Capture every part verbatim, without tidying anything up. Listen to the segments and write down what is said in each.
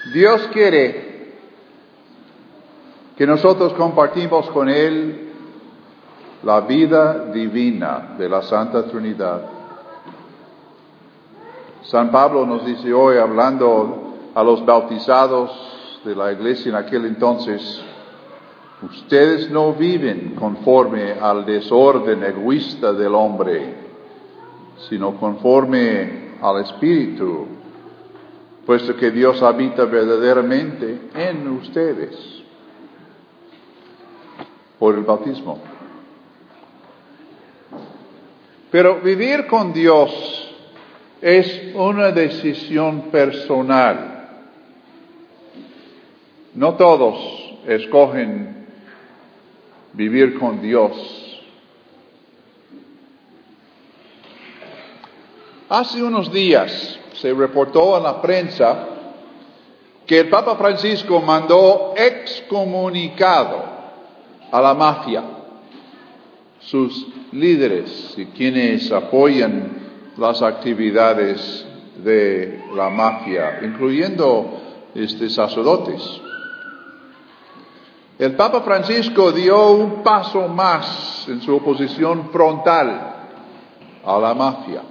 Dios quiere que nosotros compartimos con Él la vida divina de la Santa Trinidad. San Pablo nos dice hoy, hablando a los bautizados de la iglesia en aquel entonces, ustedes no viven conforme al desorden egoísta del hombre, sino conforme al Espíritu, puesto que Dios habita verdaderamente en ustedes por el bautismo. Pero vivir con Dios es una decisión personal. No todos escogen vivir con Dios. Hace unos días se reportó en la prensa que el Papa Francisco mandó excomunicado a la mafia, sus líderes y quienes apoyan las actividades de la mafia, incluyendo este, sacerdotes. El Papa Francisco dio un paso más en su oposición frontal a la mafia.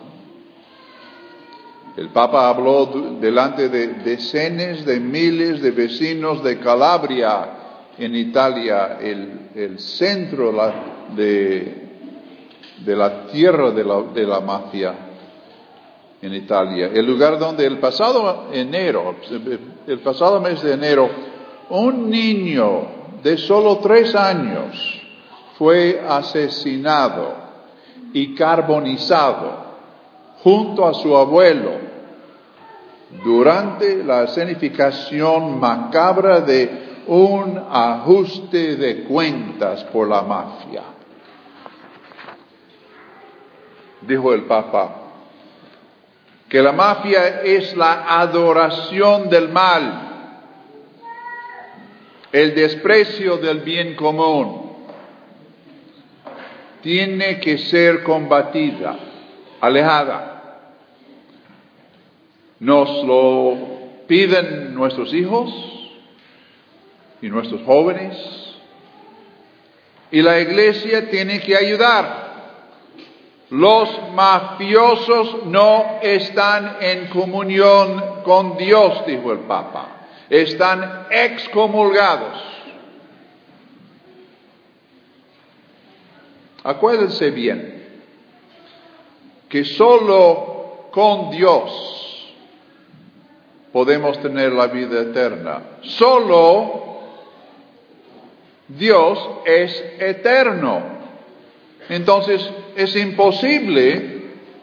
El Papa habló delante de decenas de miles de vecinos de Calabria, en Italia, el, el centro la, de, de la tierra de la, de la mafia en Italia, el lugar donde el pasado enero, el pasado mes de enero, un niño de solo tres años fue asesinado y carbonizado junto a su abuelo durante la escenificación macabra de un ajuste de cuentas por la mafia. Dijo el Papa que la mafia es la adoración del mal, el desprecio del bien común. Tiene que ser combatida, alejada. Nos lo piden nuestros hijos y nuestros jóvenes, y la Iglesia tiene que ayudar. Los mafiosos no están en comunión con Dios, dijo el Papa. Están excomulgados. Acuérdense bien que solo con Dios podemos tener la vida eterna. Solo Dios es eterno. Entonces, es imposible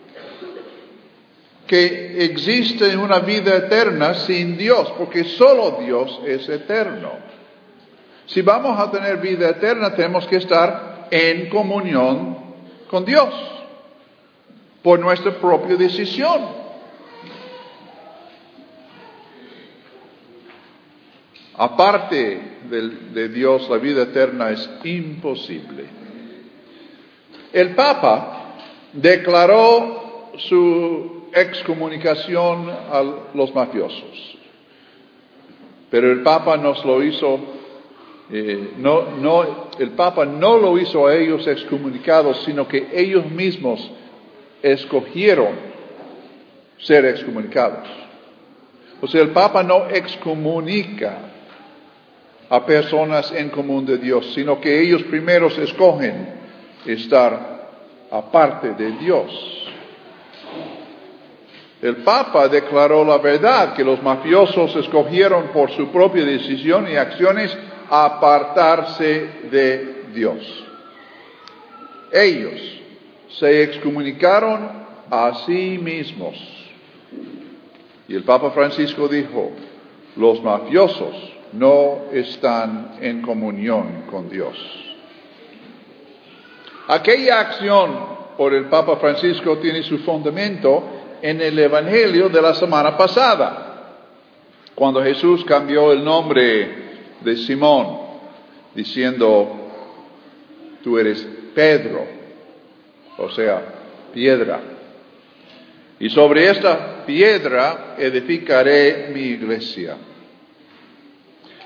que exista una vida eterna sin Dios, porque solo Dios es eterno. Si vamos a tener vida eterna, tenemos que estar en comunión con Dios, por nuestra propia decisión. Aparte de, de Dios, la vida eterna es imposible. El Papa declaró su excomunicación a los mafiosos, pero el Papa nos lo hizo, eh, no, no, el Papa no lo hizo a ellos excomunicados, sino que ellos mismos escogieron ser excomunicados. O sea, el Papa no excomunica a personas en común de Dios, sino que ellos primeros escogen estar aparte de Dios. El Papa declaró la verdad, que los mafiosos escogieron por su propia decisión y acciones apartarse de Dios. Ellos se excomunicaron a sí mismos. Y el Papa Francisco dijo, los mafiosos no están en comunión con Dios. Aquella acción por el Papa Francisco tiene su fundamento en el Evangelio de la semana pasada, cuando Jesús cambió el nombre de Simón, diciendo, tú eres Pedro, o sea, piedra. Y sobre esta piedra edificaré mi iglesia.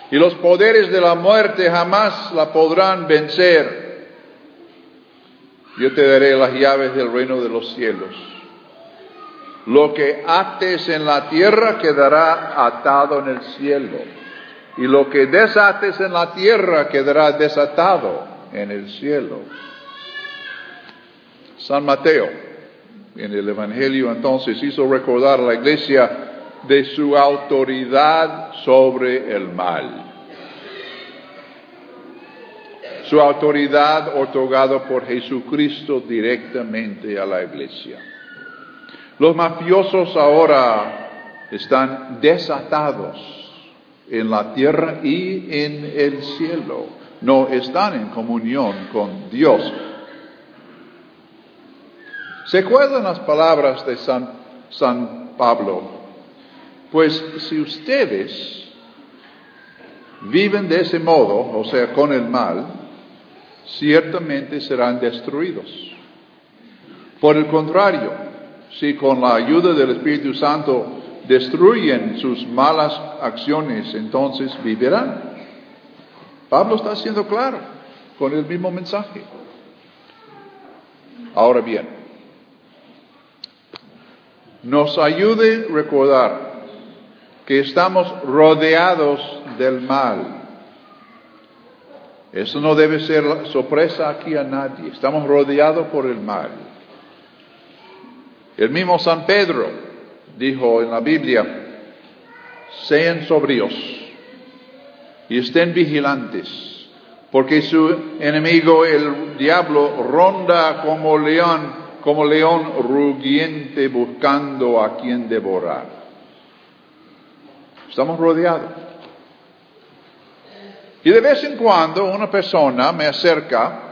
y los poderes de la muerte jamás la podrán vencer. Yo te daré las llaves del reino de los cielos. Lo que ates en la tierra quedará atado en el cielo, y lo que desates en la tierra quedará desatado en el cielo. San Mateo, en el Evangelio, entonces hizo recordar a la iglesia de su autoridad sobre el mal. Su autoridad otorgada por Jesucristo directamente a la iglesia. Los mafiosos ahora están desatados en la tierra y en el cielo. No están en comunión con Dios. ¿Se acuerdan las palabras de San, San Pablo? Pues si ustedes viven de ese modo, o sea, con el mal, ciertamente serán destruidos. Por el contrario, si con la ayuda del Espíritu Santo destruyen sus malas acciones, entonces vivirán. Pablo está siendo claro con el mismo mensaje. Ahora bien, nos ayude a recordar que estamos rodeados del mal. Eso no debe ser sorpresa aquí a nadie. Estamos rodeados por el mal. El mismo San Pedro dijo en la Biblia, sean sobrios y estén vigilantes, porque su enemigo, el diablo, ronda como león, como león rugiente buscando a quien devorar. Estamos rodeados. Y de vez en cuando una persona me acerca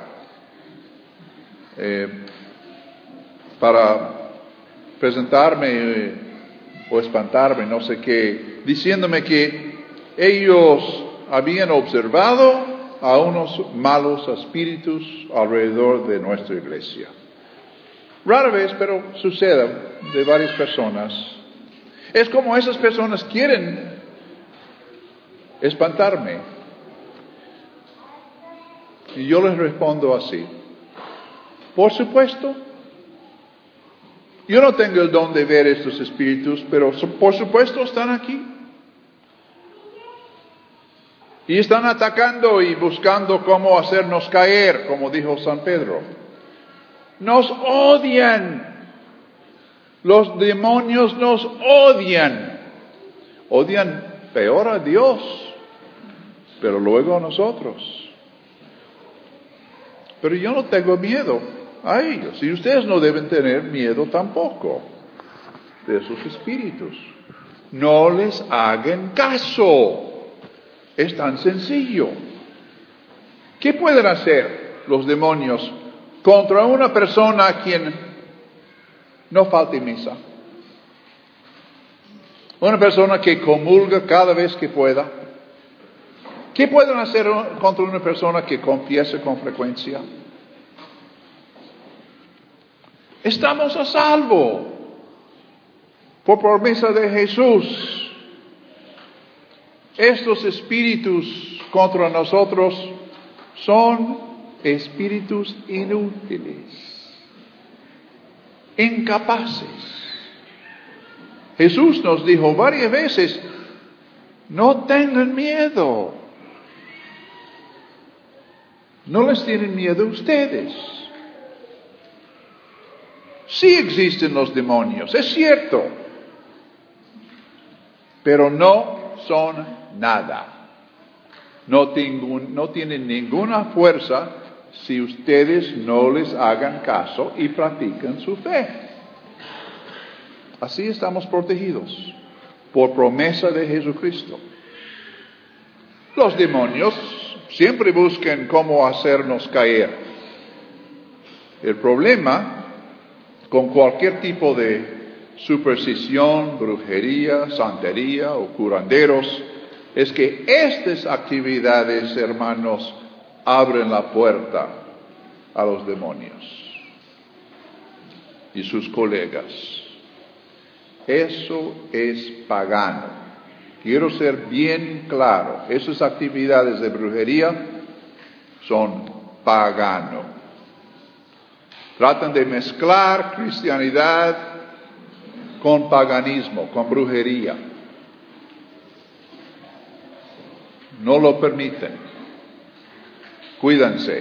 eh, para presentarme eh, o espantarme, no sé qué, diciéndome que ellos habían observado a unos malos espíritus alrededor de nuestra iglesia. Rara vez, pero sucede de varias personas. Es como esas personas quieren espantarme. Y yo les respondo así. Por supuesto, yo no tengo el don de ver estos espíritus, pero por supuesto están aquí. Y están atacando y buscando cómo hacernos caer, como dijo San Pedro. Nos odian. Los demonios nos odian. Odian peor a Dios, pero luego a nosotros. Pero yo no tengo miedo a ellos. Y ustedes no deben tener miedo tampoco de esos espíritus. No les hagan caso. Es tan sencillo. ¿Qué pueden hacer los demonios contra una persona a quien no falte misa? Una persona que comulga cada vez que pueda. ¿Qué pueden hacer contra una persona que confiesa con frecuencia? Estamos a salvo por promesa de Jesús. Estos espíritus contra nosotros son espíritus inútiles, incapaces. Jesús nos dijo varias veces, no tengan miedo. ¿No les tienen miedo ustedes? Sí existen los demonios, es cierto, pero no son nada. No, tengo, no tienen ninguna fuerza si ustedes no les hagan caso y practican su fe. Así estamos protegidos por promesa de Jesucristo. Los demonios siempre buscan cómo hacernos caer. El problema con cualquier tipo de superstición, brujería, santería o curanderos es que estas actividades, hermanos, abren la puerta a los demonios y sus colegas. Eso es pagano. Quiero ser bien claro, esas actividades de brujería son pagano. Tratan de mezclar cristianidad con paganismo, con brujería. No lo permiten. Cuídense.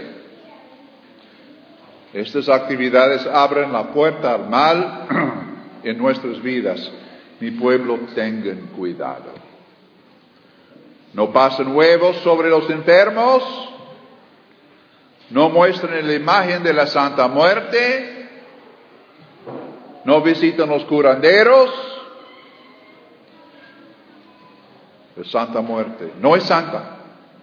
Estas actividades abren la puerta al mal en nuestras vidas. Mi pueblo, tengan cuidado. No pasen huevos sobre los enfermos. No muestren la imagen de la Santa Muerte. No visiten los curanderos. La Santa Muerte no es santa,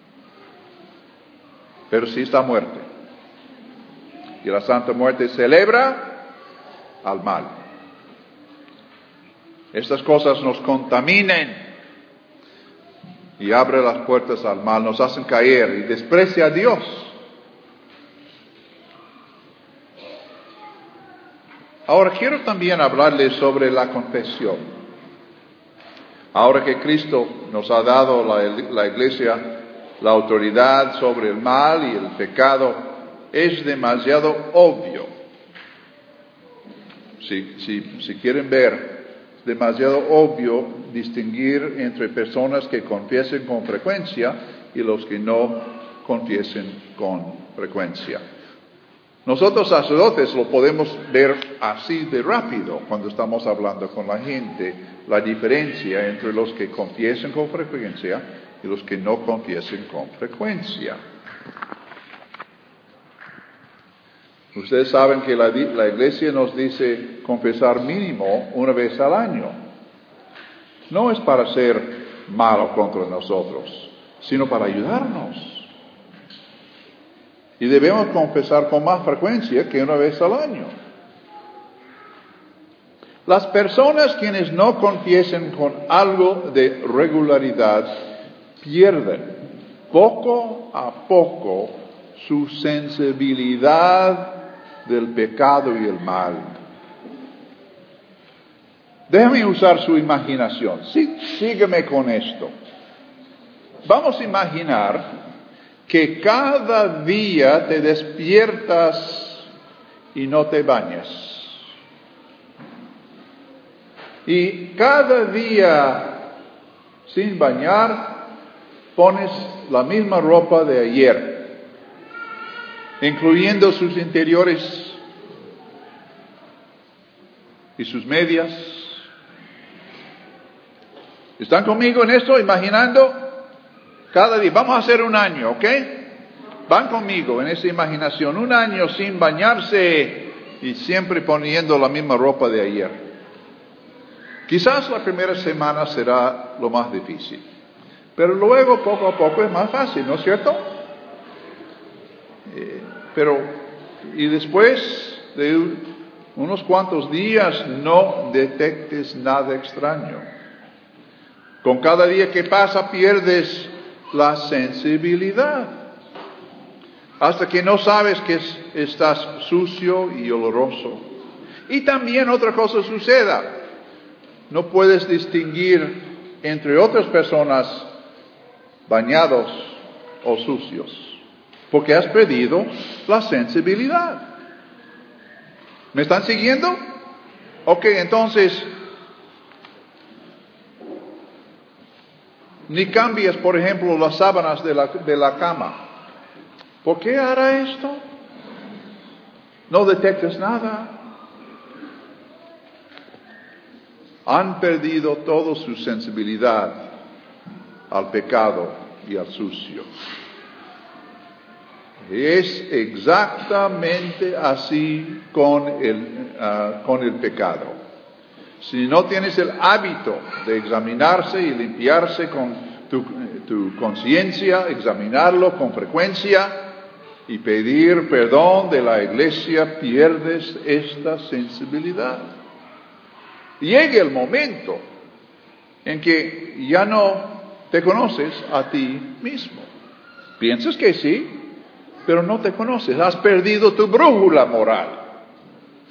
pero sí está muerte. Y la Santa Muerte celebra al mal. Estas cosas nos contaminan y abren las puertas al mal, nos hacen caer y desprecia a Dios. Ahora quiero también hablarles sobre la confesión. Ahora que Cristo nos ha dado la, la iglesia la autoridad sobre el mal y el pecado, es demasiado obvio. Si, si, si quieren ver, es demasiado obvio distinguir entre personas que confiesen con frecuencia y los que no confiesen con frecuencia. Nosotros sacerdotes lo podemos ver así de rápido cuando estamos hablando con la gente, la diferencia entre los que confiesan con frecuencia y los que no confiesen con frecuencia. Ustedes saben que la, la iglesia nos dice confesar mínimo una vez al año. No es para ser malo contra nosotros, sino para ayudarnos. Y debemos confesar con más frecuencia que una vez al año. Las personas quienes no confiesen con algo de regularidad pierden poco a poco su sensibilidad del pecado y el mal. Déjame usar su imaginación. Sí, sígueme con esto. Vamos a imaginar que cada día te despiertas y no te bañas. Y cada día sin bañar pones la misma ropa de ayer, incluyendo sus interiores y sus medias. ¿Están conmigo en esto? Imaginando cada día. Vamos a hacer un año, ¿ok? Van conmigo en esa imaginación. Un año sin bañarse y siempre poniendo la misma ropa de ayer. Quizás la primera semana será lo más difícil, pero luego poco a poco es más fácil, ¿no es cierto? Eh, pero, y después de unos cuantos días no detectes nada extraño. Con cada día que pasa pierdes la sensibilidad, hasta que no sabes que es, estás sucio y oloroso. Y también otra cosa suceda, no puedes distinguir entre otras personas bañados o sucios, porque has perdido la sensibilidad. ¿Me están siguiendo? Ok, entonces, ni cambies, por ejemplo, las sábanas de la, de la cama. ¿Por qué hará esto? No detectas nada. Han perdido toda su sensibilidad al pecado y al sucio. Es exactamente así con el, uh, con el pecado. Si no tienes el hábito de examinarse y limpiarse con tu, tu conciencia, examinarlo con frecuencia y pedir perdón de la iglesia, pierdes esta sensibilidad. Llega el momento en que ya no te conoces a ti mismo. Piensas que sí, pero no te conoces. Has perdido tu brújula moral.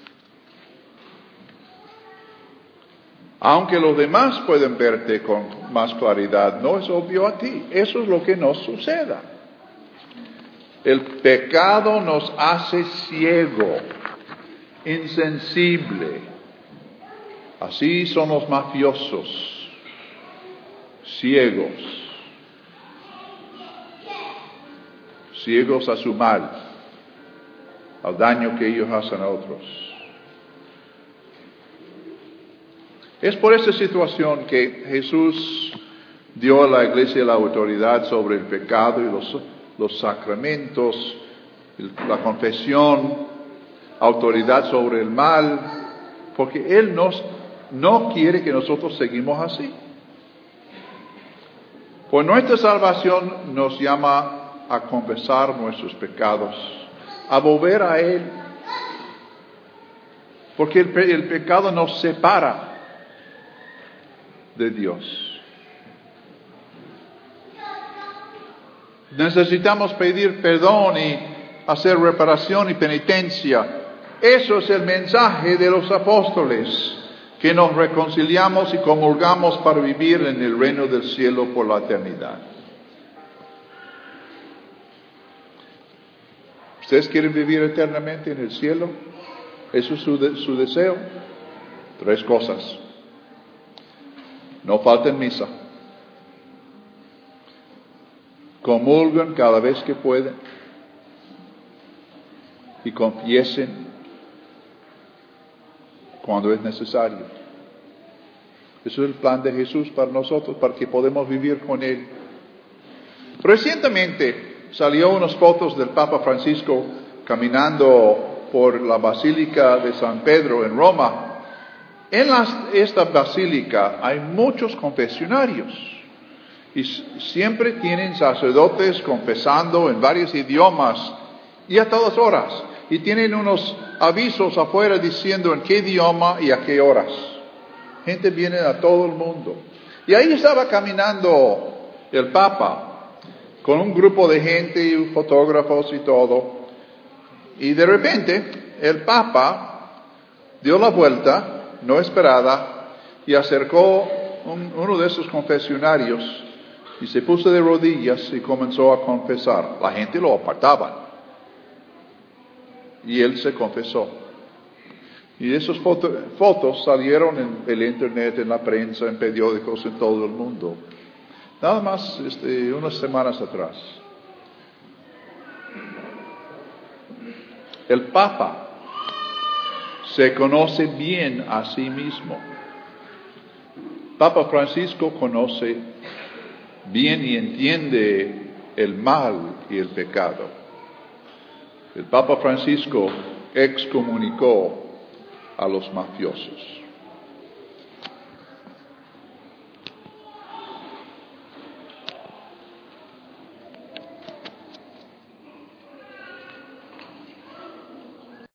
Aunque los demás pueden verte con más claridad, no es obvio a ti. Eso es lo que nos suceda. El pecado nos hace ciego, insensible. Así son los mafiosos, ciegos, ciegos a su mal, al daño que ellos hacen a otros. Es por esa situación que Jesús dio a la iglesia la autoridad sobre el pecado y los, los sacramentos, la confesión, autoridad sobre el mal, porque Él nos, no quiere que nosotros seguimos así. Por nuestra salvación nos llama a confesar nuestros pecados, a volver a Él, porque el, el pecado nos separa de Dios. Necesitamos pedir perdón y hacer reparación y penitencia. Eso es el mensaje de los apóstoles, que nos reconciliamos y comulgamos para vivir en el reino del cielo por la eternidad. ¿Ustedes quieren vivir eternamente en el cielo? ¿Eso es su, de, su deseo? Tres cosas. No falten misa. Comulguen cada vez que pueden. Y confiesen cuando es necesario. Eso es el plan de Jesús para nosotros, para que podamos vivir con Él. Recientemente salió unas fotos del Papa Francisco caminando por la Basílica de San Pedro en Roma. En las, esta basílica hay muchos confesionarios y siempre tienen sacerdotes confesando en varios idiomas y a todas horas. Y tienen unos avisos afuera diciendo en qué idioma y a qué horas. Gente viene a todo el mundo. Y ahí estaba caminando el Papa con un grupo de gente y fotógrafos y todo. Y de repente el Papa dio la vuelta, no esperada, y acercó un, uno de esos confesionarios y se puso de rodillas y comenzó a confesar. La gente lo apartaba. Y él se confesó. Y esas foto, fotos salieron en el internet, en la prensa, en periódicos, en todo el mundo. Nada más este, unas semanas atrás. El Papa se conoce bien a sí mismo. Papa Francisco conoce bien y entiende el mal y el pecado. El Papa Francisco excomunicó a los mafiosos.